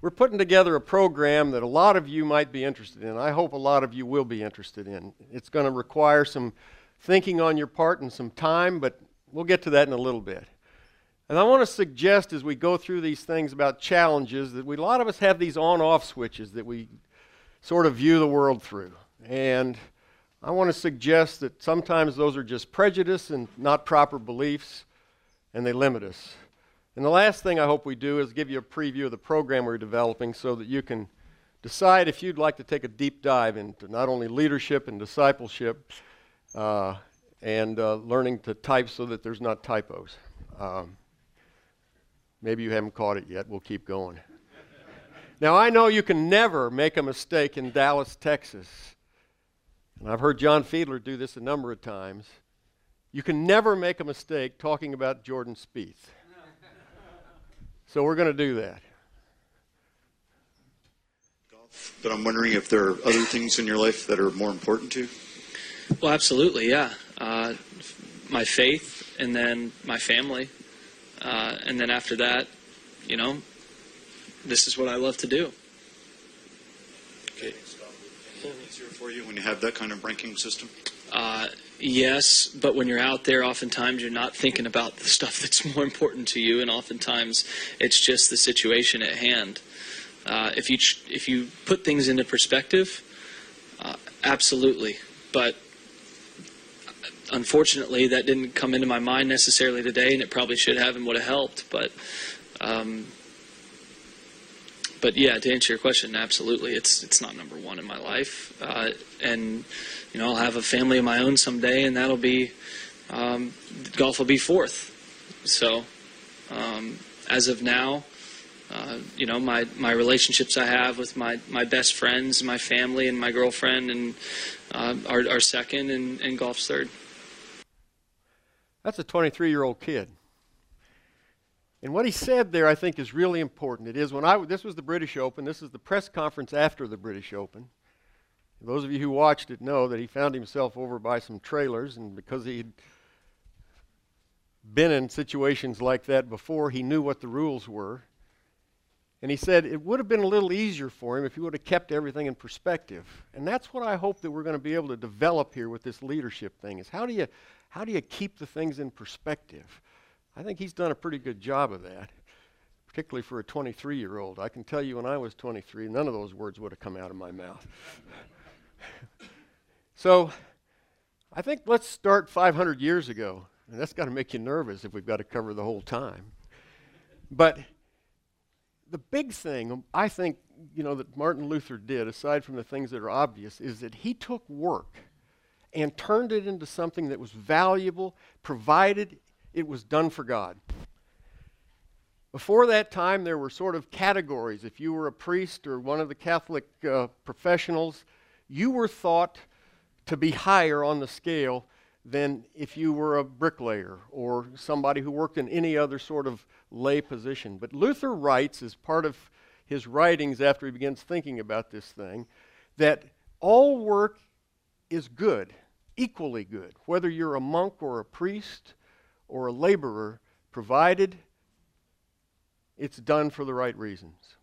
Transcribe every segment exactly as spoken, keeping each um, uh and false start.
we're putting together a program that a lot of you might be interested in. I hope a lot of you will be interested in. It's going to require some thinking on your part and some time, but we'll get to that in a little bit. And I want to suggest as we go through these things about challenges that we, a lot of us have these on-off switches that we sort of view the world through. And I want to suggest that sometimes those are just prejudice and not proper beliefs, and they limit us. And the last thing I hope we do is give you a preview of the program we're developing so that you can decide if you'd like to take a deep dive into not only leadership and discipleship uh, and uh, learning to type so that there's not typos. Um, maybe you haven't caught it yet. We'll keep going. Now, I know you can never make a mistake in Dallas, Texas. And I've heard John Fiedler do this a number of times. You can never make a mistake talking about Jordan Spieth. So we're going to do that. Golf, but I'm wondering if there are other things in your life that are more important to you? Well, absolutely, yeah. Uh, my faith, and then my family. Uh, and then after that, you know, this is what I love to do. Okay. Easier for you when you have that kind of ranking system? Uh, yes, but when you're out there, oftentimes you're not thinking about the stuff that's more important to you, and oftentimes it's just the situation at hand. Uh, if you ch- if you put things into perspective, uh, absolutely. But unfortunately, that didn't come into my mind necessarily today, and it probably should have and would have helped. But um, But yeah, to answer your question, absolutely, it's it's not number one in my life, uh, and you know I'll have a family of my own someday, and that'll be um, golf will be fourth. So um, as of now, uh, you know my, my relationships I have with my, my best friends, my family, and my girlfriend, and uh, are, are second, and, and golf's third. That's a twenty-three-year-old kid. And what he said there, I think, is really important. It is when I, this was the British Open. This is the press conference after the British Open. Those of you who watched it know that he found himself over by some trailers, and because he'd been in situations like that before, he knew what the rules were. And he said it would have been a little easier for him if he would have kept everything in perspective. And that's what I hope that we're going to be able to develop here with this leadership thing, is how do you, how do you keep the things in perspective? I think he's done a pretty good job of that, particularly for a twenty-three-year-old. I can tell you when I was twenty-three, none of those words would have come out of my mouth. So I think let's start five hundred years ago. And that's got to make you nervous if we've got to cover the whole time. But the big thing, I think, you know, that Martin Luther did, aside from the things that are obvious, is that he took work and turned it into something that was valuable, provided it was done for God. Before that time, there were sort of categories. If you were a priest or one of the Catholic uh, professionals, you were thought to be higher on the scale than if you were a bricklayer or somebody who worked in any other sort of lay position. But Luther writes, as part of his writings after he begins thinking about this thing, that all work is good, equally good, whether you're a monk or a priest or a laborer, provided it's done for the right reasons.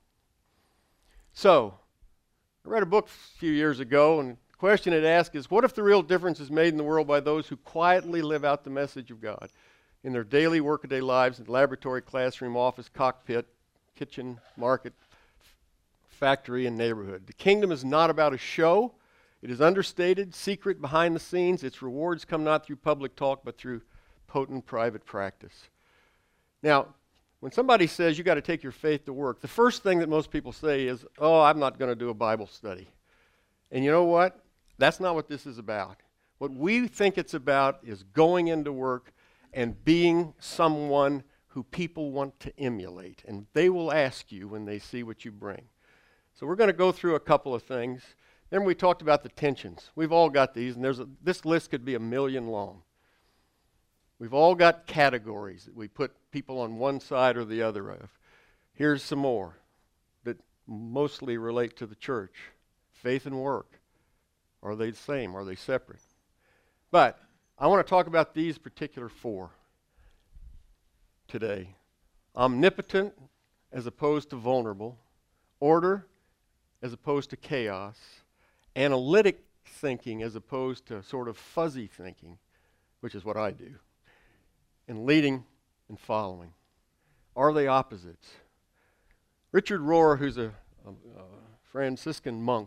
So, I read a book a few years ago, and the question it asked is, what if the real difference is made in the world by those who quietly live out the message of God in their daily workaday lives, in laboratory, classroom, office, cockpit, kitchen, market, factory, and neighborhood? The kingdom is not about a show. It is understated, secret, behind the scenes. Its rewards come not through public talk, but through potent private practice. Now, when somebody says you got to take your faith to work, the first thing that most people say is, oh, I'm not going to do a Bible study. And you know what? That's not what this is about. What we think it's about is going into work and being someone who people want to emulate. And they will ask you when they see what you bring. So we're going to go through a couple of things. Then we talked about the tensions. We've all got these, and there's a, this list could be a million long. We've all got categories that we put people on one side or the other of. Here's some more that mostly relate to the church. Faith and work. Are they the same? Are they separate? But I want to talk about these particular four today. Omnipotent as opposed to vulnerable. order as opposed to chaos, analytic thinking as opposed to sort of fuzzy thinking, which is what I do, and leading and following. Are they opposites? Richard Rohr, who's a, a, a Franciscan monk,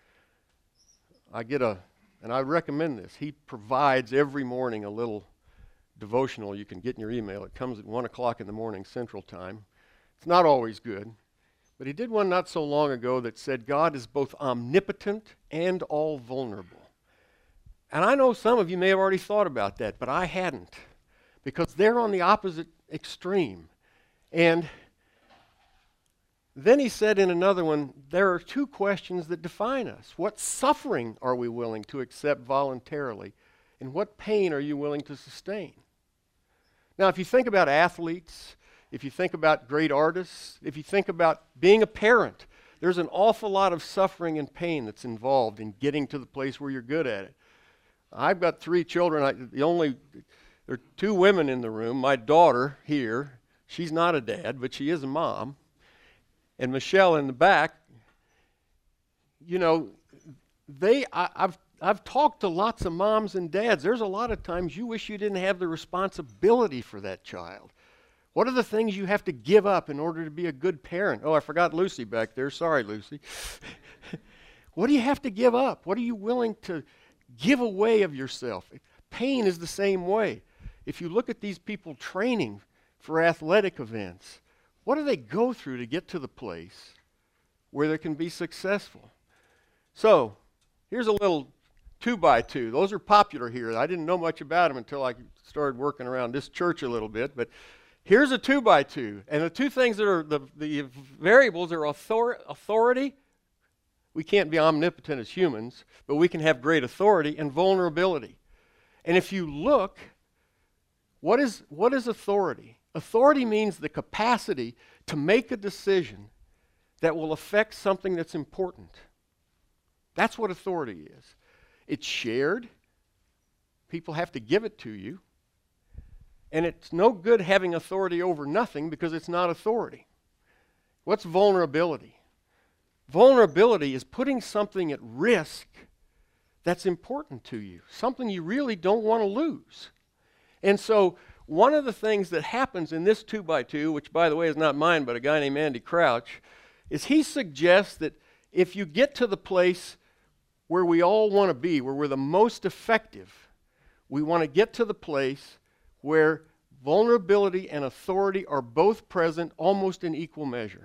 I get a, and I recommend this, he provides every morning a little devotional you can get in your email. It comes at one o'clock in the morning Central Time. It's not always good, but he did one not so long ago that said God is both omnipotent and all vulnerable. And I know some of you may have already thought about that, but I hadn't, because they're on the opposite extreme. And then he said in another one, there are two questions that define us. What suffering are we willing to accept voluntarily? And what pain are you willing to sustain? Now, if you think about athletes, if you think about great artists, if you think about being a parent, there's an awful lot of suffering and pain that's involved in getting to the place where you're good at it. I've got three children. I, the only, there are two women in the room. My daughter here, she's not a dad, but she is a mom. And Michelle in the back, you know, they, I, I've, I've talked to lots of moms and dads. There's a lot of times you wish you didn't have the responsibility for that child. What are the things you have to give up in order to be a good parent? Oh, I forgot Lucy back there. Sorry, Lucy. What do you have to give up? What are you willing to give away of yourself? Pain is the same way. If you look at these people training for athletic events, what do they go through to get to the place where they can be successful? So, here's a little two by two. Those are popular here. I didn't know much about them until I started working around this church a little bit, but here's a two by two. And the two things that are the, the variables are author, authority. We can't be omnipotent as humans, but we can have great authority, and vulnerability. And if you look, what is, what is authority? Authority means the capacity to make a decision that will affect something that's important. That's what authority is. It's shared. People have to give it to you. And it's no good having authority over nothing because it's not authority. What's vulnerability? Vulnerability is putting something at risk that's important to you, something you really don't want to lose. And so one of the things that happens in this two by two, which by the way is not mine but a guy named Andy Crouch, is he suggests that if you get to the place where we all want to be, where we're the most effective, we want to get to the place where vulnerability and authority are both present almost in equal measure.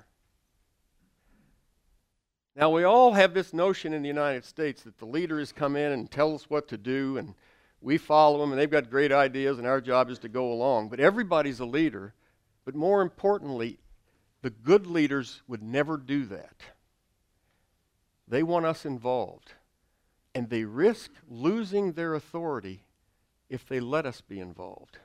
Now, we all have this notion in the United States that the leaders come in and tell us what to do, and we follow them, and they've got great ideas, and our job is to go along. But everybody's a leader. But more importantly, the good leaders would never do that. They want us involved. And they risk losing their authority if they let us be involved.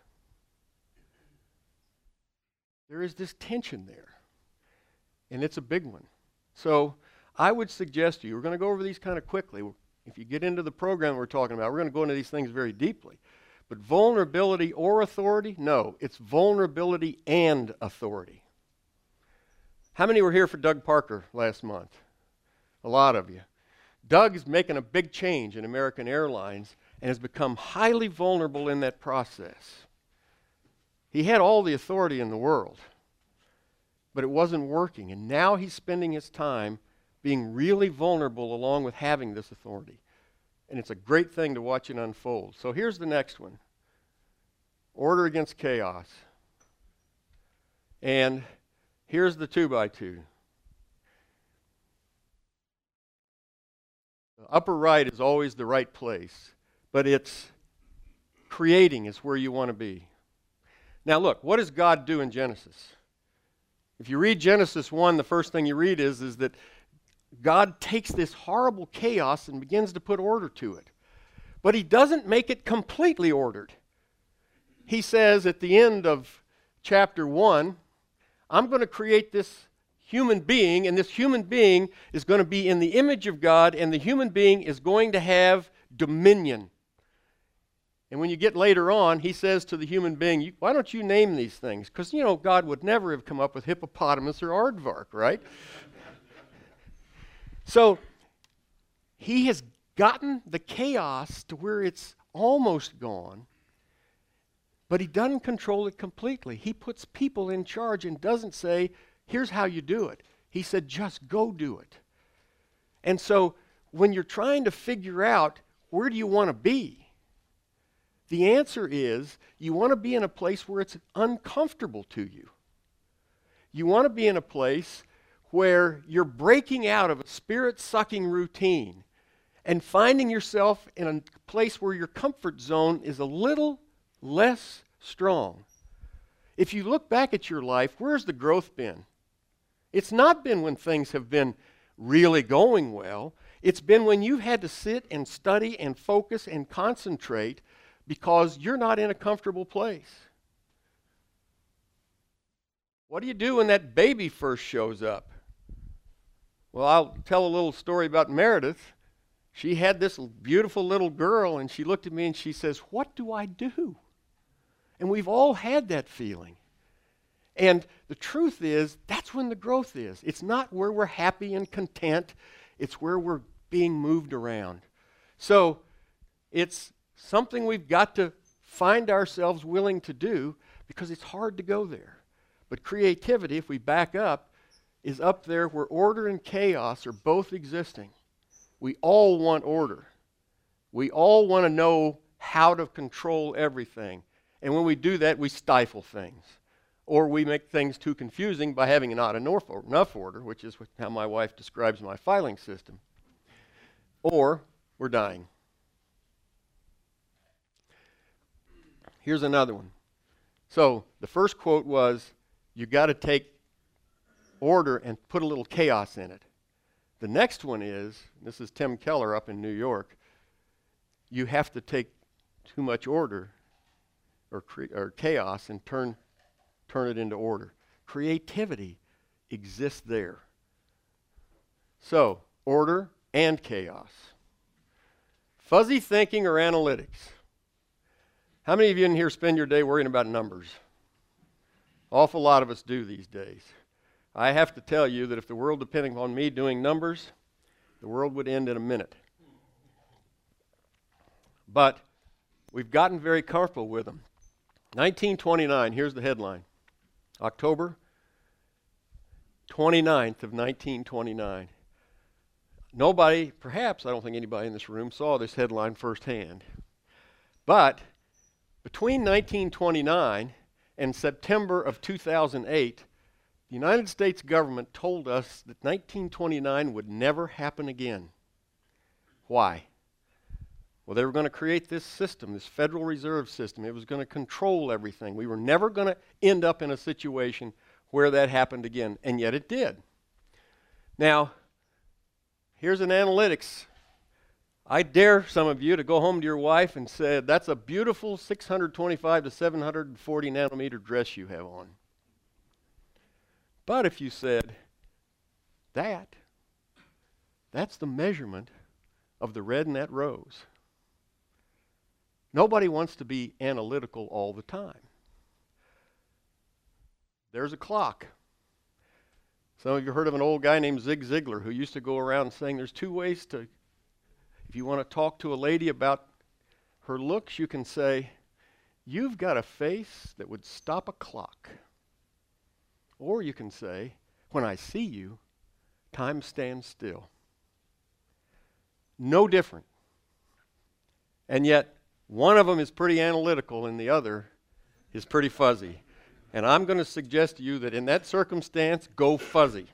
There is this tension there. And it's a big one. So I would suggest to you, we're going to go over these kind of quickly. If you get into the program we're talking about, we're going to go into these things very deeply. But vulnerability or authority? No, it's vulnerability and authority. How many were here for Doug Parker last month? A lot of you. Doug is making a big change in American Airlines and has become highly vulnerable in that process. He had all the authority in the world, but it wasn't working. And now he's spending his time being really vulnerable along with having this authority. And it's a great thing to watch it unfold. So here's the next one. Order against chaos. And here's the two by two. The upper right is always the right place, but it's creating is where you want to be. Now look, what does God do in Genesis? If you read Genesis one, the first thing you read is, is that God takes this horrible chaos and begins to put order to it. But he doesn't make it completely ordered. He says at the end of chapter one, I'm going to create this human being, and this human being is going to be in the image of God, and the human being is going to have dominion. And when you get later on, he says to the human being, why don't you name these things? Because, you know, God would never have come up with hippopotamus or aardvark, right? So he has gotten the chaos to where it's almost gone, but he doesn't control it completely. He puts people in charge and doesn't say, here's how you do it. He said, just go do it. And so when you're trying to figure out where do you want to be, the answer is you want to be in a place where it's uncomfortable to you. You want to be in a place where you're breaking out of a spirit-sucking routine and finding yourself in a place where your comfort zone is a little less strong. If you look back at your life, where's the growth been? It's not been when things have been really going well. It's been when you've had to sit and study and focus and concentrate because you're not in a comfortable place. What do you do when that baby first shows up? Well, I'll tell a little story about Meredith. She had this beautiful little girl, and she looked at me and she says, what do I do? And we've all had that feeling. And the truth is, that's when the growth is. It's not where we're happy and content. It's where we're being moved around. So it's something we've got to find ourselves willing to do because it's hard to go there. But creativity, if we back up, is up there where order and chaos are both existing. We all want order. We all want to know how to control everything. And when we do that, we stifle things. Or we make things too confusing by having not enough order, which is how my wife describes my filing system. Or we're dying. Here's another one. So the first quote was, you got to take order and put a little chaos in it. The next one is, this is Tim Keller up in New York, you have to take too much order or, cre- or chaos and turn, turn it into order. Creativity exists there. So, order and chaos. Fuzzy thinking or analytics. How many of you in here spend your day worrying about numbers? Awful lot of us do these days. I have to tell you that if the world depended on me doing numbers, the world would end in a minute. But we've gotten very comfortable with them. nineteen twenty-nine, here's the headline. October twenty-ninth of nineteen twenty-nine. Nobody, perhaps, I don't think anybody in this room saw this headline firsthand. But between nineteen twenty-nine and September of two thousand eight, the United States government told us that nineteen twenty-nine would never happen again. Why? Well, they were going to create this system, this Federal Reserve System. It was going to control everything. We were never going to end up in a situation where that happened again, and yet it did. Now, here's an analytics. I dare some of you to go home to your wife and say, that's a beautiful six hundred twenty-five to seven hundred forty nanometer dress you have on. But if you said, that, that's the measurement of the red in that rose. Nobody wants to be analytical all the time. There's a clock. Some of you heard of an old guy named Zig Ziglar who used to go around saying there's two ways to, if you want to talk to a lady about her looks, you can say, you've got a face that would stop a clock. Or you can say, when I see you, time stands still. No different. And yet, one of them is pretty analytical and the other is pretty fuzzy. And I'm going to suggest to you that in that circumstance, go fuzzy.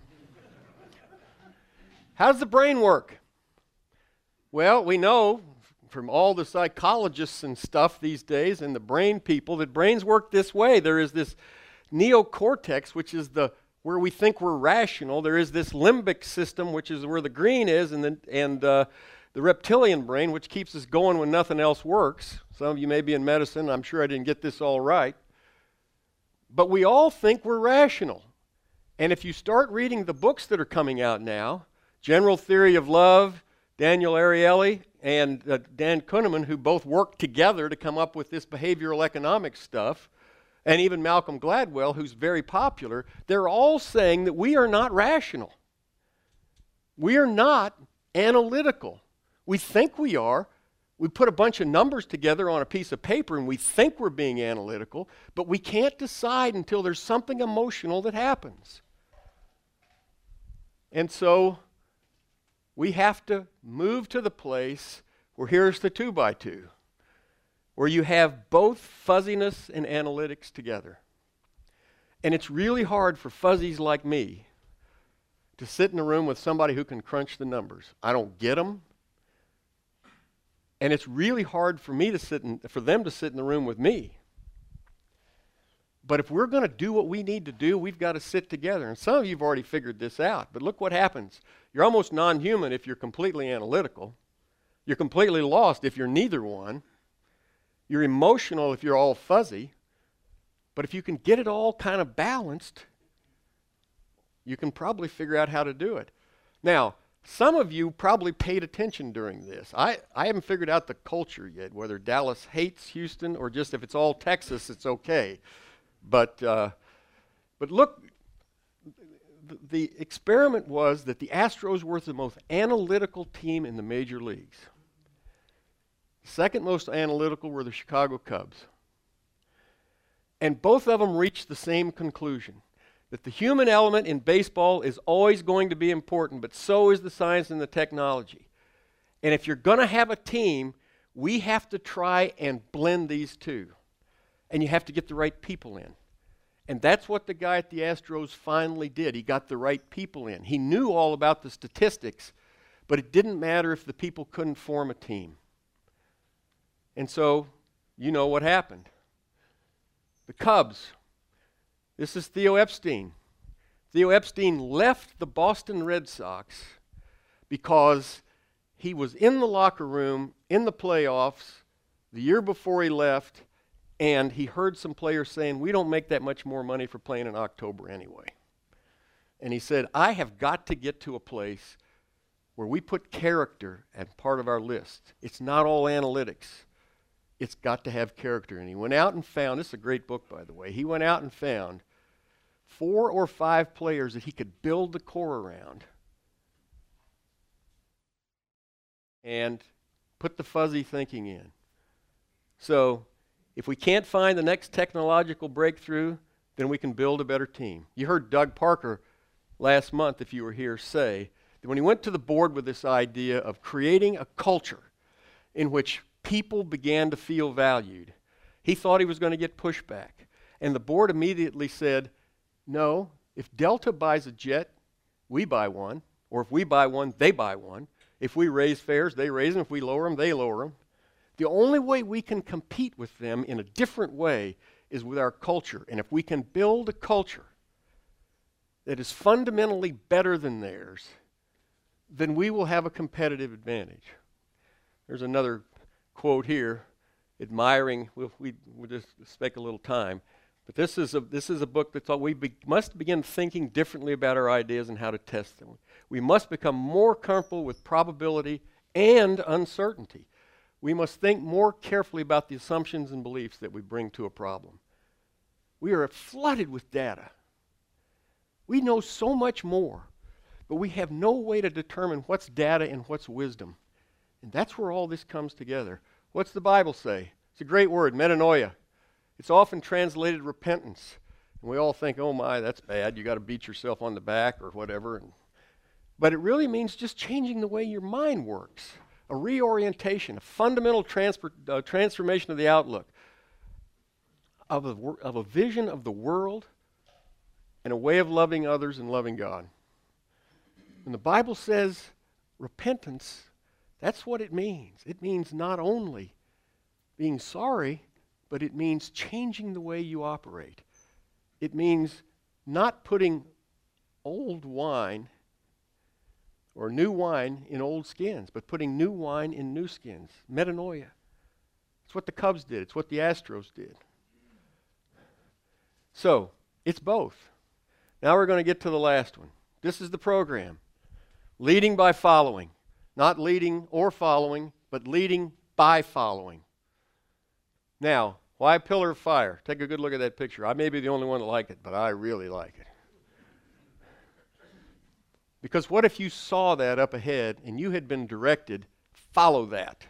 How does the brain work? Well, we know from all the psychologists and stuff these days and the brain people that brains work this way. There is this neocortex, which is the where we think we're rational. There is this limbic system, which is where the green is, and the, and uh, the reptilian brain, which keeps us going when nothing else works. Some of you may be in medicine. I'm sure I didn't get this all right. But we all think we're rational. And if you start reading the books that are coming out now, General Theory of Love, Daniel Ariely, and uh, Dan Kahneman, who both worked together to come up with this behavioral economics stuff, and even Malcolm Gladwell, who's very popular, they're all saying that we are not rational. We are not analytical. We think we are. We put a bunch of numbers together on a piece of paper and we think we're being analytical, but we can't decide until there's something emotional that happens. And so we have to move to the place where here's the two by two, where you have both fuzziness and analytics together. And it's really hard for fuzzies like me to sit in a room with somebody who can crunch the numbers. I don't get them. And it's really hard for me to sit in, for them to sit in the room with me. But if we're going to do what we need to do, we've got to sit together. And some of you have already figured this out. But look what happens. You're almost non-human if you're completely analytical. You're completely lost if you're neither one. You're emotional if you're all fuzzy. But if you can get it all kind of balanced, you can probably figure out how to do it. Now, some of you probably paid attention during this. I, I haven't figured out the culture yet, whether Dallas hates Houston or just if it's all Texas, it's okay. But, uh, but look, th- the experiment was that the Astros were the most analytical team in the major leagues. Second most analytical were the Chicago Cubs. And both of them reached the same conclusion, that the human element in baseball is always going to be important, but so is the science and the technology. And if you're going to have a team, we have to try and blend these two. And you have to get the right people in. And that's what the guy at the Astros finally did. He got the right people in. He knew all about the statistics, but it didn't matter if the people couldn't form a team. And so, you know what happened. The Cubs. This is Theo Epstein. Theo Epstein left the Boston Red Sox because he was in the locker room in the playoffs the year before he left, and he heard some players saying, we don't make that much more money for playing in October anyway. And he said, I have got to get to a place where we put character as part of our list. It's not all analytics. It's got to have character. And he went out and found, this is a great book, by the way, he went out and found four or five players that he could build the core around and put the fuzzy thinking in. So if we can't find the next technological breakthrough, then we can build a better team. You heard Doug Parker last month, if you were here, say that when he went to the board with this idea of creating a culture in which people began to feel valued, he thought he was going to get pushback. And the board immediately said, no, if Delta buys a jet, we buy one. Or if we buy one, they buy one. If we raise fares, they raise them. If we lower them, they lower them. The only way we can compete with them in a different way is with our culture. And if we can build a culture that is fundamentally better than theirs, then we will have a competitive advantage. There's another quote here, admiring, we'll, we, we'll just spend a little time, but this is a, this is a book that thought we be, must begin thinking differently about our ideas and how to test them. We must become more comfortable with probability and uncertainty. We must think more carefully about the assumptions and beliefs that we bring to a problem. We are flooded with data. We know so much more, but we have no way to determine what's data and what's wisdom. And that's where all this comes together. What's the Bible say? It's a great word, metanoia. It's often translated repentance. And we all think, oh my, that's bad. You got to beat yourself on the back or whatever. And, but it really means just changing the way your mind works. A reorientation, a fundamental transfer, uh, transformation of the outlook, of a, of a vision of the world and a way of loving others and loving God. When the Bible says repentance, that's what it means. It means not only being sorry, but it means changing the way you operate. It means not putting old wine or new wine in old skins, but putting new wine in new skins. Metanoia. It's what the Cubs did. It's what the Astros did. So, it's both. Now we're going to get to the last one. This is the program. Leading by following. Not leading or following, but leading by following. Now, why a pillar of fire? Take a good look at that picture. I may be the only one to like it, but I really like it. Because what if you saw that up ahead and you had been directed, follow that?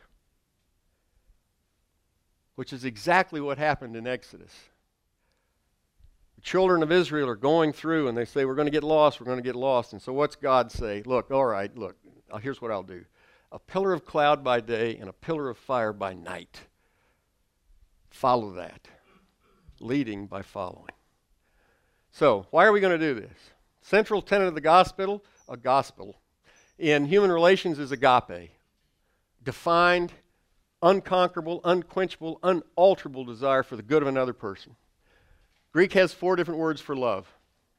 Which is exactly what happened in Exodus. The children of Israel are going through and they say, we're going to get lost, we're going to get lost. And so what's God say? Look, all right, look, here's what I'll do. A pillar of cloud by day and a pillar of fire by night. Follow that. Leading by following. So, why are we going to do this? Central tenet of the gospel, a gospel, in human relations is agape. Defined, unconquerable, unquenchable, unalterable desire for the good of another person. Greek has four different words for love.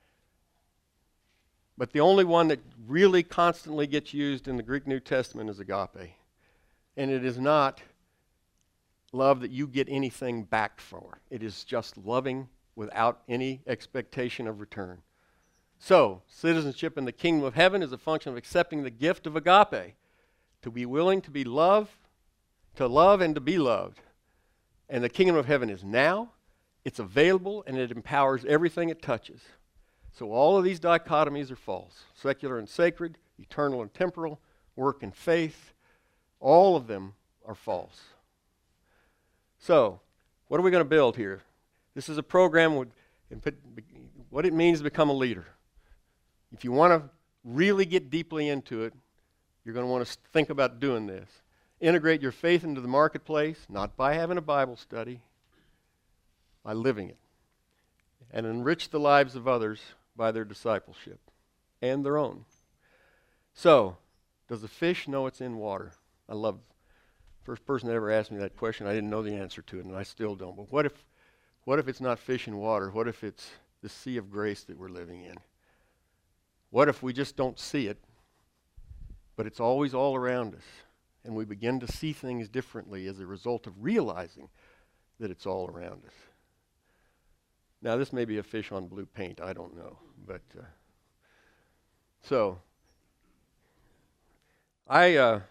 But the only one that really constantly gets used in the Greek New Testament is agape. And it is not love that you get anything back for. It is just loving without any expectation of return. So, citizenship in the kingdom of heaven is a function of accepting the gift of agape. To be willing to be loved, to love and to be loved. And the kingdom of heaven is now, it's available, and it empowers everything it touches. So all of these dichotomies are false. Secular and sacred, eternal and temporal, work and faith, all of them are false. So, what are we going to build here? This is a program with what it means to become a leader. If you want to really get deeply into it, you're going to want to think about doing this. Integrate your faith into the marketplace, not by having a Bible study, by living it. And enrich the lives of others by their discipleship and their own. So, does the fish know it's in water? I love it. First person that ever asked me that question, I didn't know the answer to it, and I still don't. But what if, what if it's not fish in water? What if it's the sea of grace that we're living in? What if we just don't see it, but it's always all around us, and we begin to see things differently as a result of realizing that it's all around us? Now, this may be a fish on blue paint. I don't know. But, uh, so, I, uh,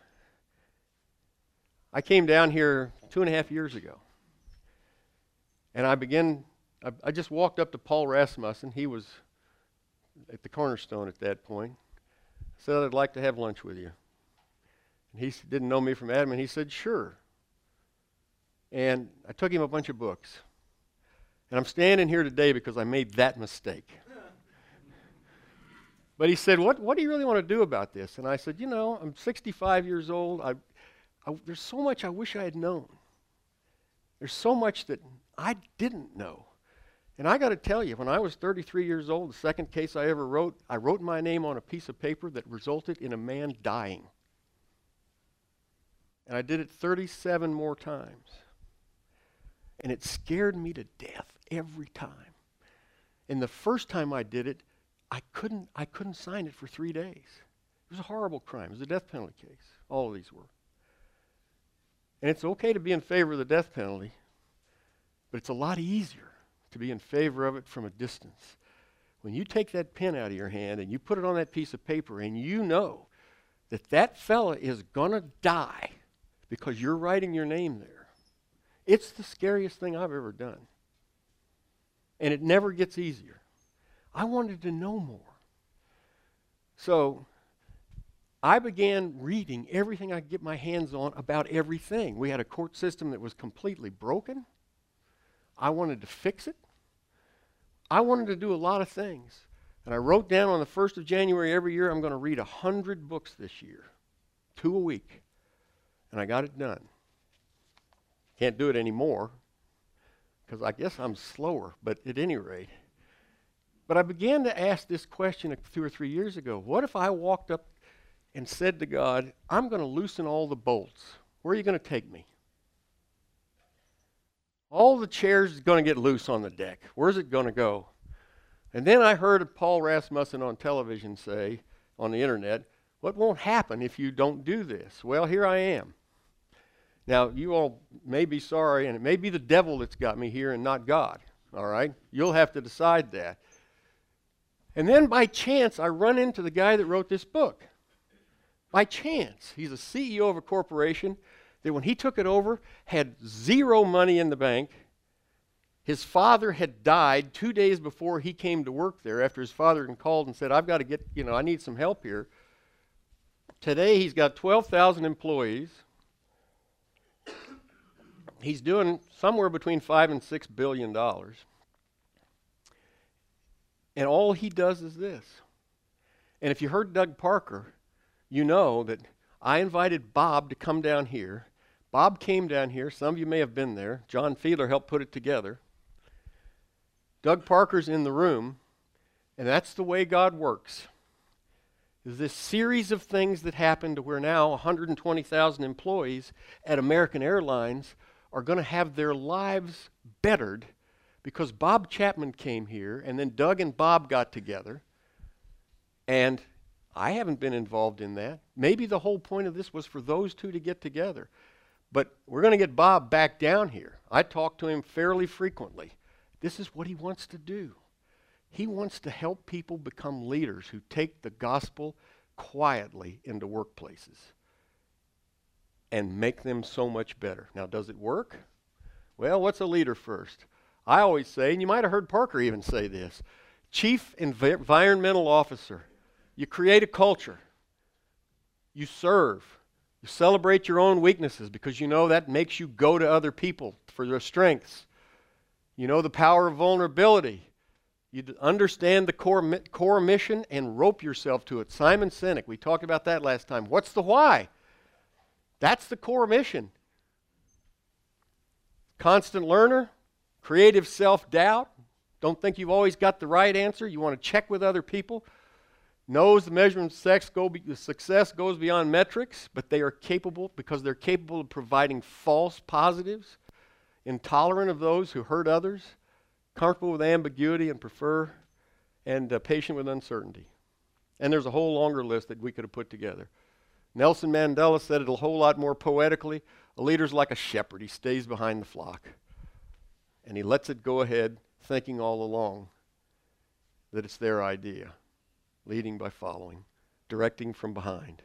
I came down here two and a half years ago. And I began, I, I just walked up to Paul Rasmussen. He was at the Cornerstone at that point. I said, I'd like to have lunch with you. And he didn't know me from Adam, and he said, sure. And I took him a bunch of books. And I'm standing here today because I made that mistake. But he said, what, what do you really want to do about this? And I said, you know, I'm sixty-five years old. I, I, there's so much I wish I had known. There's so much that I didn't know. And I got to tell you, when I was thirty-three years old, the second case I ever wrote, I wrote my name on a piece of paper that resulted in a man dying. And I did it thirty-seven more times. And it scared me to death every time. And the first time I did it, I couldn't I couldn't sign it for three days. It was a horrible crime. It was a death penalty case. All of these were. And it's okay to be in favor of the death penalty, but it's a lot easier to be in favor of it from a distance. When you take that pen out of your hand and you put it on that piece of paper and you know that that fella is going to die because you're writing your name there, it's the scariest thing I've ever done. And it never gets easier. I wanted to know more. So I began reading everything I could get my hands on about everything. We had a court system that was completely broken. I wanted to fix it. I wanted to do a lot of things. And I wrote down on the first of January every year, I'm going to read one hundred books this year. Two a week. And I got it done. Can't do it anymore because I guess I'm slower, but at any rate. But I began to ask this question two or three years ago. What if I walked up and said to God, I'm going to loosen all the bolts. Where are you going to take me? All the chairs are going to get loose on the deck. Where's it going to go? And then I heard Paul Rasmussen on television say, on the internet, what won't happen if you don't do this? Well, here I am. Now, you all may be sorry, and it may be the devil that's got me here and not God, all right? You'll have to decide that. And then by chance, I run into the guy that wrote this book. By chance. He's a C E O of a corporation that when he took it over had zero money in the bank. His father had died two days before he came to work there after his father had called and said, I've got to get, you know, I need some help here. Today he's got twelve thousand employees. He's doing somewhere between five and six billion dollars. And all he does is this. And if you heard Doug Parker, you know that I invited Bob to come down here. Bob came down here. Some of you may have been there. John Fiedler helped put it together. Doug Parker's in the room, and that's the way God works. There's this series of things that happen to where now one hundred twenty thousand employees at American Airlines are going to have their lives bettered because Bob Chapman came here, and then Doug and Bob got together, and I haven't been involved in that. Maybe the whole point of this was for those two to get together. But we're going to get Bob back down here. I talk to him fairly frequently. This is what he wants to do. He wants to help people become leaders who take the gospel quietly into workplaces and make them so much better. Now, does it work? Well, what's a leader first? I always say, and you might have heard Parker even say this, Chief Env- Environmental Officer. You create a culture. You serve. You celebrate your own weaknesses because you know that makes you go to other people for their strengths. You know the power of vulnerability. You understand the core, mi- core mission and rope yourself to it. Simon Sinek, we talked about that last time. What's the why? That's the core mission. Constant learner, creative self-doubt. Don't think you've always got the right answer. You want to check with other people. Knows the measurement of sex go be, success goes beyond metrics, but they are capable because they're capable of providing false positives. Intolerant of those who hurt others, comfortable with ambiguity and prefer, and uh, patient with uncertainty. And there's a whole longer list that we could have put together. Nelson Mandela said it a whole lot more poetically. A leader's like a shepherd. He stays behind the flock. And he lets it go ahead, thinking all along that it's their idea. Leading by following, directing from behind.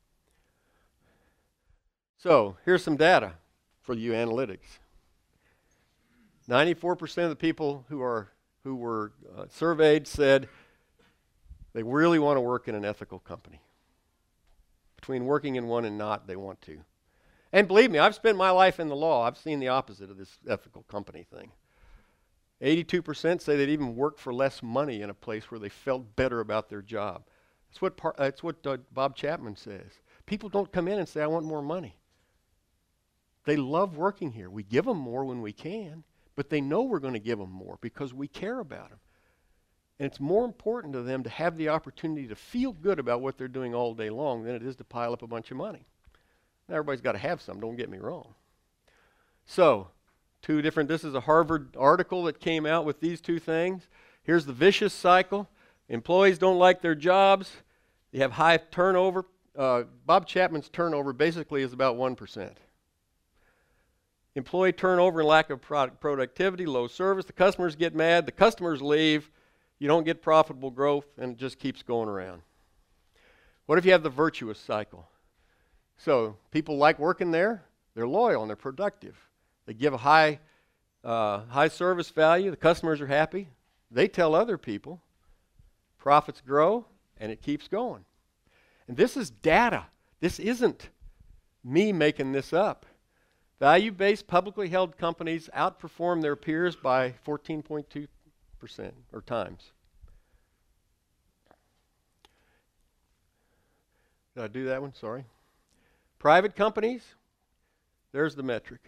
So, here's some data for you analytics. ninety-four percent of the people who are who were uh, surveyed said they really want to work in an ethical company. Between working in one and not, they want to. And believe me, I've spent my life in the law. I've seen the opposite of this ethical company thing. eighty-two percent say they'd even work for less money in a place where they felt better about their job. That's what, par- that's what uh, Bob Chapman says. People don't come in and say, I want more money. They love working here. We give them more when we can, but they know we're going to give them more because we care about them. And it's more important to them to have the opportunity to feel good about what they're doing all day long than it is to pile up a bunch of money. Now, everybody's got to have some, don't get me wrong. So, two different, this is a Harvard article that came out with these two things. Here's the vicious cycle. Employees don't like their jobs. They have high turnover. Uh, Bob Chapman's turnover basically is about one percent. Employee turnover and lack of product productivity, low service. The customers get mad. The customers leave. You don't get profitable growth, and it just keeps going around. What if you have the virtuous cycle? So people like working there. They're loyal and they're productive. They give a high, uh, high service value. The customers are happy. They tell other people. Profits grow, and it keeps going. And this is data. This isn't me making this up. Value-based publicly held companies outperform their peers by fourteen point two percent or times. Did I do that one? Sorry. Private companies, there's the metric.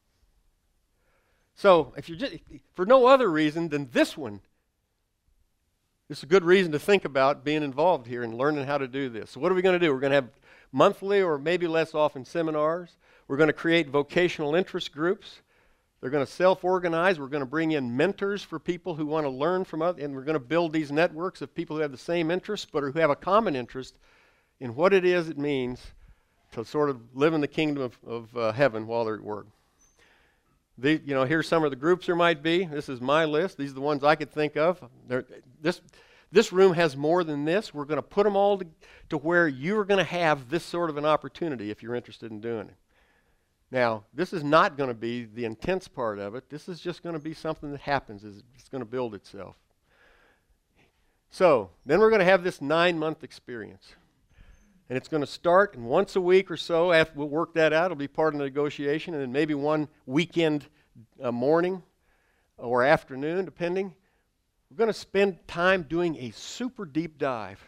So, if you're just, for no other reason than this one, this is a good reason to think about being involved here and learning how to do this. So what are we going to do? We're going to have monthly or maybe less often seminars. We're going to create vocational interest groups. They're going to self-organize. We're going to bring in mentors for people who want to learn from others, and we're going to build these networks of people who have the same interests but who have a common interest in what it is it means to sort of live in the kingdom of, of uh, heaven while they're at work. The, you know, here's some of the groups there might be. This is my list. These are the ones I could think of. They're, this, this room has more than this. We're going to put them all to, to where you're going to have this sort of an opportunity if you're interested in doing it. Now, this is not going to be the intense part of it. This is just going to be something that happens. It's going to build itself. So, then we're going to have this nine-month experience. And it's going to start, and once a week or so, after we'll work that out, it'll be part of the negotiation, and then maybe one weekend uh, morning or afternoon, depending. We're going to spend time doing a super deep dive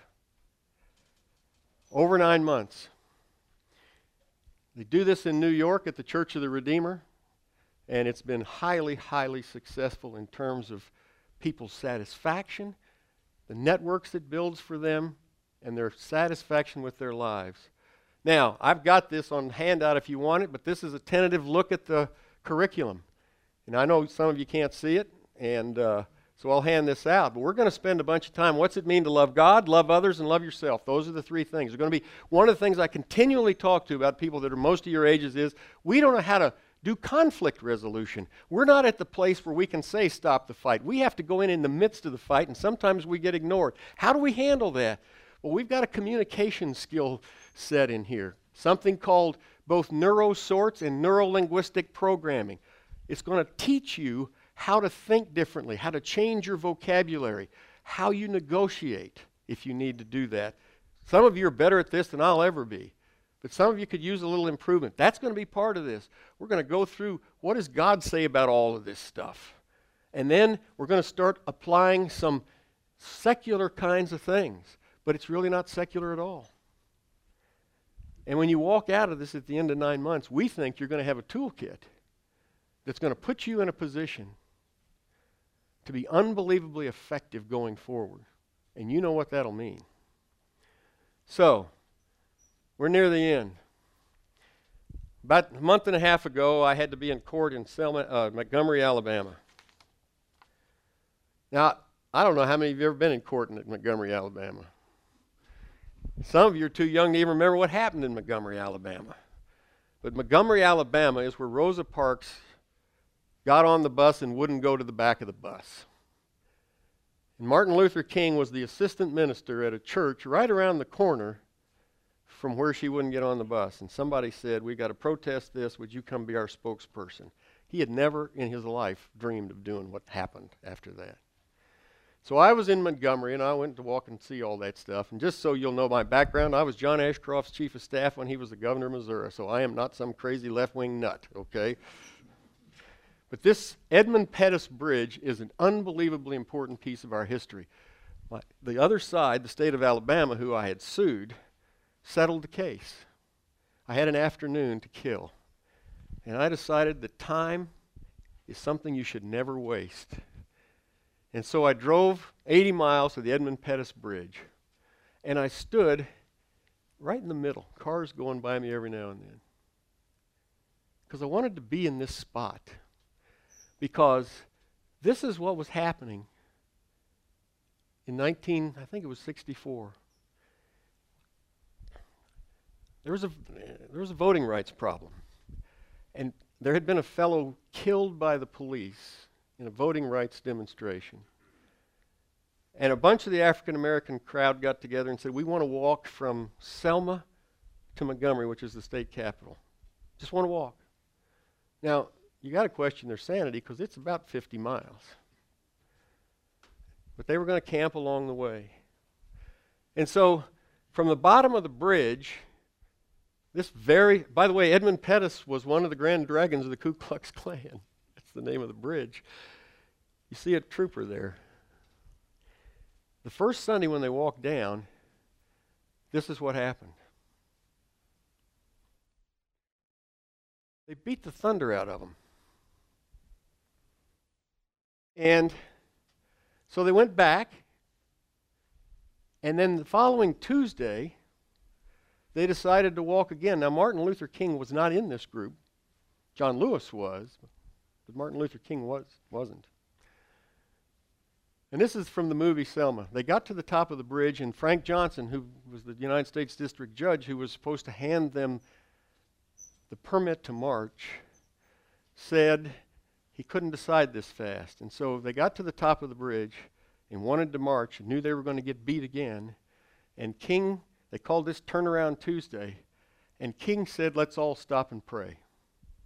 over nine months. They do this in New York at the Church of the Redeemer, and it's been highly, highly successful in terms of people's satisfaction, the networks it builds for them, and their satisfaction with their lives. Now, I've got this on handout if you want it, but this is a tentative look at the curriculum. And I know some of you can't see it, and uh, so I'll hand this out. But we're going to spend a bunch of time. What's it mean to love God, love others, and love yourself? Those are the three things. They're going to be one of the things I continually talk to about people that are most of your ages is we don't know how to do conflict resolution. We're not at the place where we can say stop the fight. We have to go in in the midst of the fight, and sometimes we get ignored. How do we handle that? Well, we've got a communication skill set in here, something called both neurosorts and neurolinguistic programming. It's going to teach you how to think differently, how to change your vocabulary, how you negotiate if you need to do that. Some of you are better at this than I'll ever be, but some of you could use a little improvement. That's going to be part of this. We're going to go through what does God say about all of this stuff. And then we're going to start applying some secular kinds of things, but it's really not secular at all. And when you walk out of this at the end of nine months, we think you're going to have a toolkit that's going to put you in a position to be unbelievably effective going forward. And you know what that'll mean. So, we're near the end. About a month and a half ago, I had to be in court in Selma, uh, Montgomery, Alabama. Now, I don't know how many of you have ever been in court in Montgomery, Alabama. Some of you are too young to even remember what happened in Montgomery, Alabama. But Montgomery, Alabama is where Rosa Parks got on the bus and wouldn't go to the back of the bus. And Martin Luther King was the assistant minister at a church right around the corner from where she wouldn't get on the bus. And somebody said, we got to protest this. Would you come be our spokesperson? He had never in his life dreamed of doing what happened after that. So I was in Montgomery, and I went to walk and see all that stuff. And just so you'll know my background, I was John Ashcroft's chief of staff when he was the governor of Missouri. So I am not some crazy left-wing nut, okay? But this Edmund Pettus Bridge is an unbelievably important piece of our history. My, the other side, the state of Alabama, who I had sued, settled the case. I had an afternoon to kill. And I decided that time is something you should never waste. And so I drove eighty miles to the Edmund Pettus Bridge. And I stood right in the middle, cars going by me every now and then. Because I wanted to be in this spot. Because this is what was happening in nineteen, I think it was sixty-four. There was a there was a voting rights problem. And there had been a fellow killed by the police in a voting rights demonstration. And a bunch of the African American crowd got together and said, we want to walk from Selma to Montgomery, which is the state capital. Just want to walk. Now, you got to question their sanity because it's about fifty miles. But they were going to camp along the way. And so, from the bottom of the bridge, this very, by the way, Edmund Pettus was one of the grand dragons of the Ku Klux Klan. That's the name of the bridge. You see a trooper there. The first Sunday when they walked down, this is what happened. They beat the thunder out of them. And so they went back, and then the following Tuesday, they decided to walk again. Now, Martin Luther King was not in this group. John Lewis was, but Martin Luther King was, wasn't. And this is from the movie Selma. They got to the top of the bridge, and Frank Johnson, who was the United States District Judge, who was supposed to hand them the permit to march, said he couldn't decide this fast. And so they got to the top of the bridge and wanted to march and knew they were going to get beat again. And King, they called this Turnaround Tuesday, and King said, let's all stop and pray.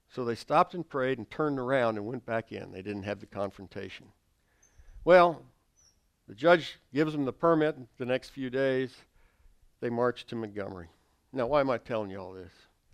So they stopped and prayed and turned around and went back in. They didn't have the confrontation. Well, the judge gives them the permit the next few days. They marched to Montgomery. Now, why am I telling you all this?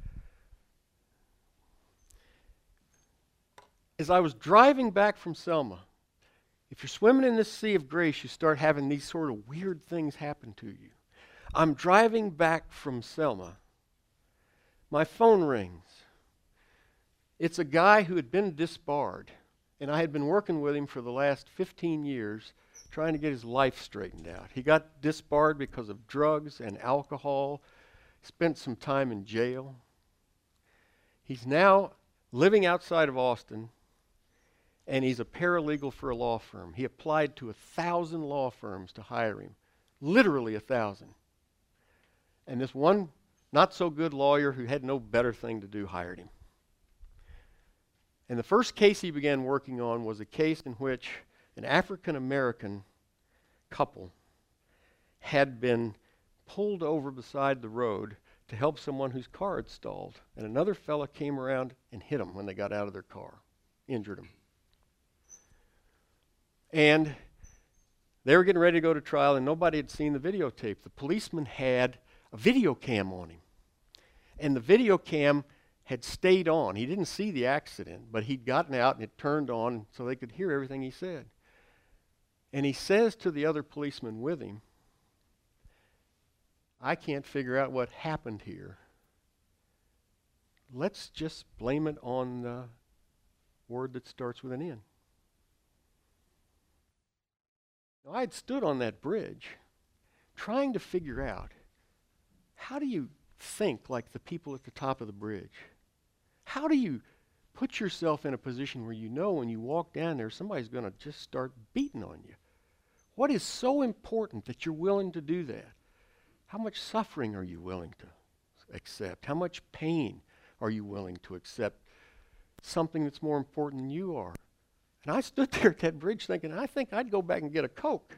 As I was driving back from Selma, if you're swimming in this sea of grace, you start having these sort of weird things happen to you. I'm driving back from Selma. My phone rings. It's a guy who had been disbarred, and I had been working with him for the last fifteen years trying to get his life straightened out. He got disbarred because of drugs and alcohol, spent some time in jail. He's now living outside of Austin, and he's a paralegal for a law firm. He applied to a thousand law firms to hire him, literally a thousand. And this one not-so-good lawyer who had no better thing to do hired him. And the first case he began working on was a case in which an African-American couple had been pulled over beside the road to help someone whose car had stalled. And another fella came around and hit them when they got out of their car, injured them. And they were getting ready to go to trial, and nobody had seen the videotape. The policeman had a video cam on him. And the video cam had stayed on. He didn't see the accident, but he'd gotten out and it turned on so they could hear everything he said. And he says to the other policeman with him, I can't figure out what happened here. Let's just blame it on the word that starts with an N. Now, I had stood on that bridge trying to figure out, how do you think like the people at the top of the bridge? How do you put yourself in a position where you know when you walk down there, somebody's going to just start beating on you? What is so important that you're willing to do that? How much suffering are you willing to accept? How much pain are you willing to accept? Something that's more important than you are. And I stood there at that bridge thinking, I think I'd go back and get a Coke.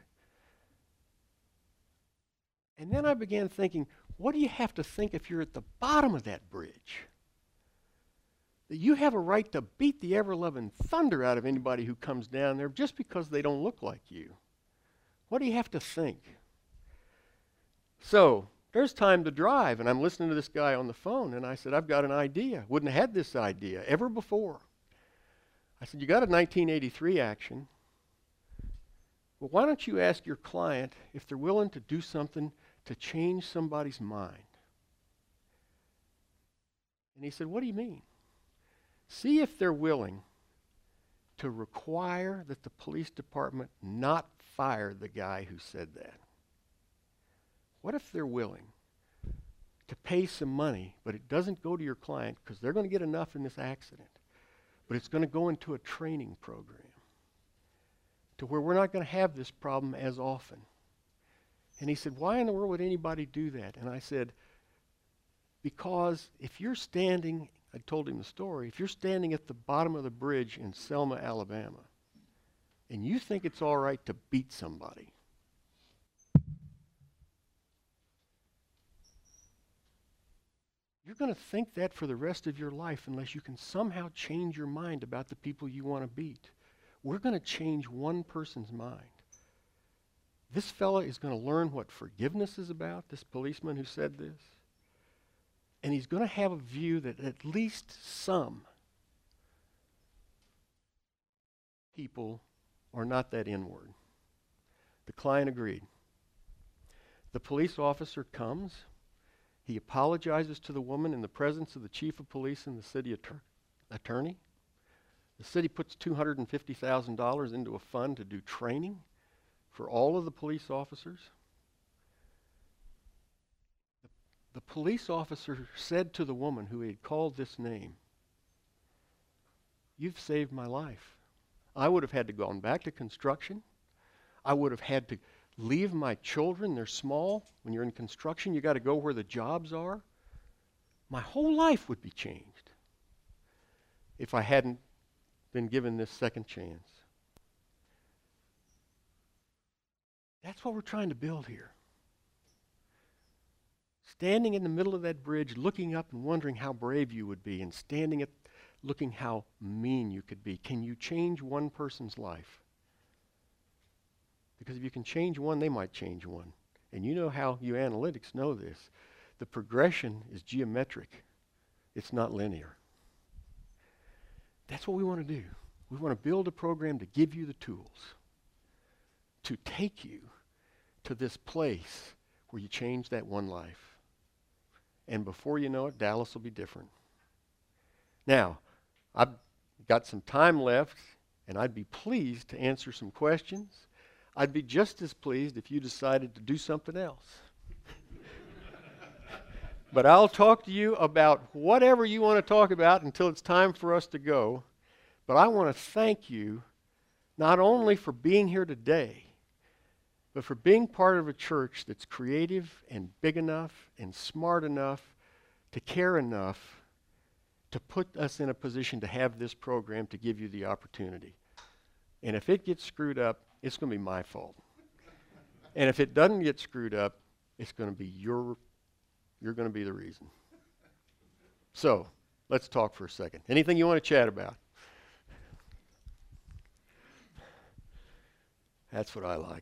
And then I began thinking, what do you have to think if you're at the bottom of that bridge? That you have a right to beat the ever-loving thunder out of anybody who comes down there just because they don't look like you. What do you have to think? So, there's time to drive, and I'm listening to this guy on the phone, and I said, I've got an idea. Wouldn't have had this idea ever before. I said, you got a nineteen eighty-three action. Well, why don't you ask your client if they're willing to do something to change somebody's mind? And he said, what do you mean? See if they're willing to require that the police department not fire the guy who said that. What if they're willing to pay some money, but it doesn't go to your client because they're going to get enough in this accident, but it's going to go into a training program to where we're not going to have this problem as often. And he said, why in the world would anybody do that? And I said, because if you're standing, I told him the story, if you're standing at the bottom of the bridge in Selma, Alabama, and you think it's all right to beat somebody, you're going to think that for the rest of your life unless you can somehow change your mind about the people you want to beat. We're going to change one person's mind. This fella is going to learn what forgiveness is about, this policeman who said this. And he's going to have a view that at least some people are not that inward. The client agreed. The police officer comes. He apologizes to the woman in the presence of the chief of police and the city attor- attorney. The city puts two hundred fifty thousand dollars into a fund to do training for all of the police officers. The, the police officer said to the woman who had called this name, "You've saved my life. I would have had to gone back to construction. I would have had to leave my children. They're small. When you're in construction, you got to go where the jobs are. My whole life would be changed if I hadn't been given this second chance." That's what we're trying to build here. Standing in the middle of that bridge, looking up and wondering how brave you would be, and standing at, looking how mean you could be. Can you change one person's life? Because if you can change one, they might change one. And you know how you analytics know this. The progression is geometric. It's not linear. That's what we want to do. We want to build a program to give you the tools to take you to this place where you change that one life. And before you know it, Dallas will be different. Now, I've got some time left, and I'd be pleased to answer some questions. I'd be just as pleased if you decided to do something else. But I'll talk to you about whatever you want to talk about until it's time for us to go. But I want to thank you not only for being here today, but for being part of a church that's creative and big enough and smart enough to care enough to put us in a position to have this program to give you the opportunity. And if it gets screwed up, it's going to be my fault. And if it doesn't get screwed up, it's going to be your, you're going to be the reason. So, let's talk for a second. Anything you want to chat about? That's what I like.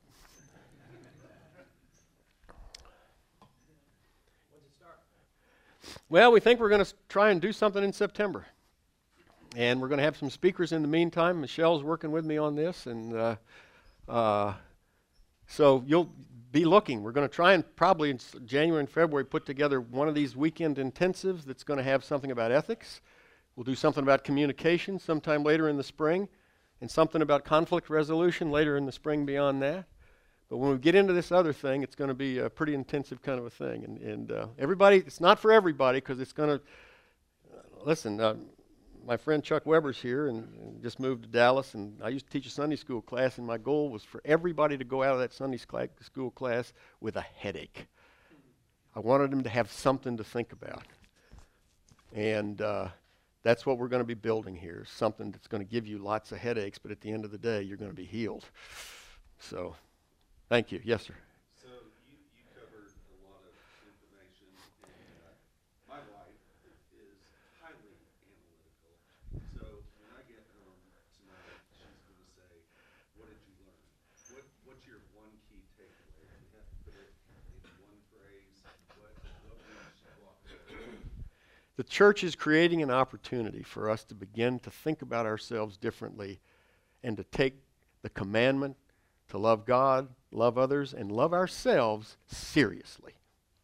Well, we think we're going to try and do something in September. And we're going to have some speakers in the meantime. Michelle's working with me on this. And uh, uh, so you'll be looking. We're going to try and probably in January and February put together one of these weekend intensives that's going to have something about ethics. We'll do something about communication sometime later in the spring. And something about conflict resolution later in the spring beyond that. But when we get into this other thing, it's going to be a pretty intensive kind of a thing. And, and uh, everybody, it's not for everybody because it's going to, uh, listen, uh, my friend Chuck Weber's here and, and just moved to Dallas. And I used to teach a Sunday school class, and my goal was for everybody to go out of that Sunday school class with a headache. I wanted them to have something to think about. And uh, that's what we're going to be building here, something that's going to give you lots of headaches, but at the end of the day, you're going to be healed. So... Thank you. Yes, sir. So you, you covered a lot of information, and uh, my wife is highly analytical. So when I get home tonight, she's going to say, "What did you learn? What What's your one key takeaway? If you have to put it in one phrase, what what would you walk away?" The church is creating an opportunity for us to begin to think about ourselves differently, and to take the commandment to love God, love others, and love ourselves seriously.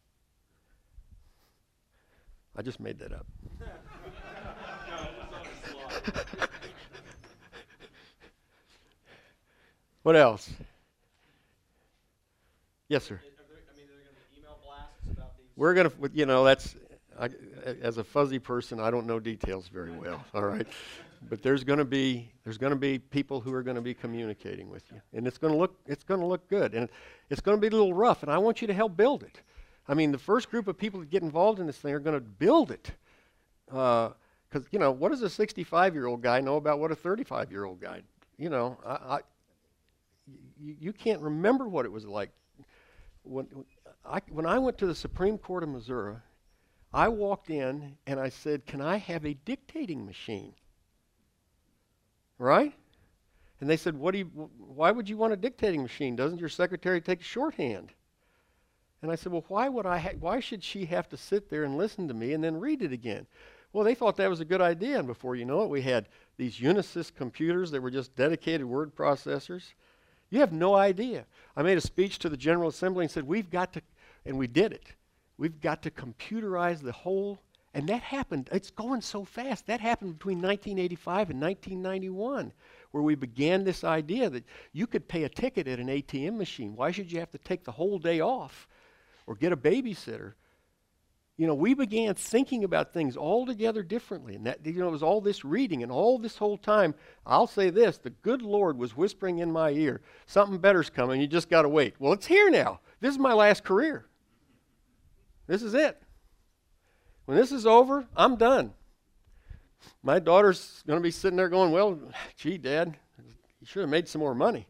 I just made that up. What else? Yes, sir. Are there, I mean, are there going to be email blasts about these? We're going to, you know, that's, I, as a fuzzy person, I don't know details very well, all right? But there's going to be there's going to be people who are going to be communicating with you, and it's going to look it's going to look good, and it's going to be a little rough, and I want you to help build it. I mean, the first group of people that get involved in this thing are going to build it, because uh, you know, what does a sixty-five-year-old guy know about what a thirty-five-year-old guy? You know, I, I you, you can't remember what it was like when I when I went to the Supreme Court of Missouri. I walked in and I said, "Can I have a dictating machine?" Right? And they said, "What do you? Why would you want a dictating machine? Doesn't your secretary take shorthand?" And I said, "Well, why would I? Ha- why should she have to sit there and listen to me and then read it again?" Well, they thought that was a good idea, and before you know it, we had these Unisys computers that were just dedicated word processors. You have no idea. I made a speech to the General Assembly and said, "We've got to," and we did it. We've got to computerize the whole. And that happened, it's going so fast. That happened between nineteen eighty-five and nineteen ninety-one, where we began this idea that you could pay a ticket at an A T M machine. Why should you have to take the whole day off or get a babysitter? You know, we began thinking about things altogether differently. And that, you know, it was all this reading, and all this whole time, I'll say this, the good Lord was whispering in my ear, something better's coming, you just got to wait. Well, it's here now. This is my last career. This is it. When this is over, I'm done. My daughter's going to be sitting there going, "Well, gee, Dad, you should have made some more money."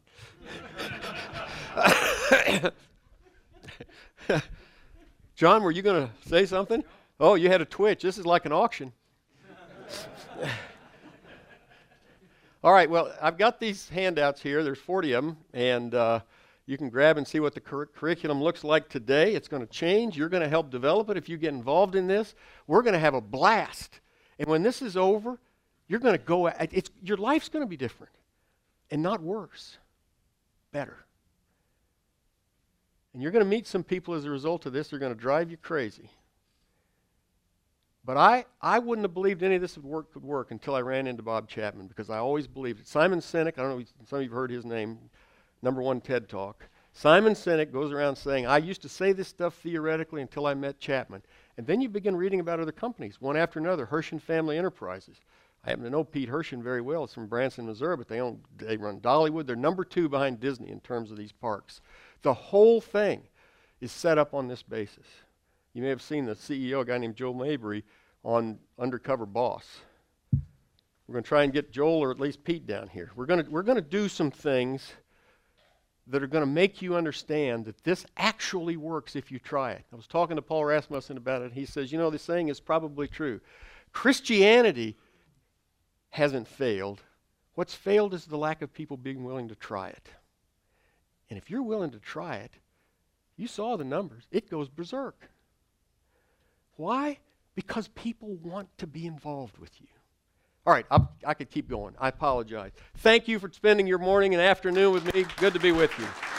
John, were you going to say something? Oh, you had a twitch. This is like an auction. All right, well, I've got these handouts here. There's forty of them, and uh, you can grab and see what the cur- curriculum looks like today. It's going to change. You're going to help develop it if you get involved in this. We're going to have a blast. And when this is over, you're going to go, it's, your life's going to be different and not worse, better. And you're going to meet some people as a result of this. They're going to drive you crazy. But I, I wouldn't have believed any of this would work, could work until I ran into Bob Chapman, because I always believed it. Simon Sinek, I don't know if some of you have heard his name, number one TED Talk. Simon Sinek goes around saying, I used to say this stuff theoretically until I met Chapman. And then you begin reading about other companies, one after another. Hershen Family Enterprises. I happen to know Pete Hershen very well. It's from Branson, Missouri, but they own, they run Dollywood. They're number two behind Disney in terms of these parks. The whole thing is set up on this basis. You may have seen the C E O, a guy named Joel Mabry, on Undercover Boss. We're going to try and get Joel, or at least Pete, down here. We're going to, we're going to do some things that are going to make you understand that this actually works if you try it. I was talking to Paul Rasmussen about it. He says, you know, this saying is probably true. Christianity hasn't failed. What's failed is the lack of people being willing to try it. And if you're willing to try it, you saw the numbers. It goes berserk. Why? Because people want to be involved with you. All right, I'll, I could keep going. I apologize. Thank you for spending your morning and afternoon with me. Good to be with you.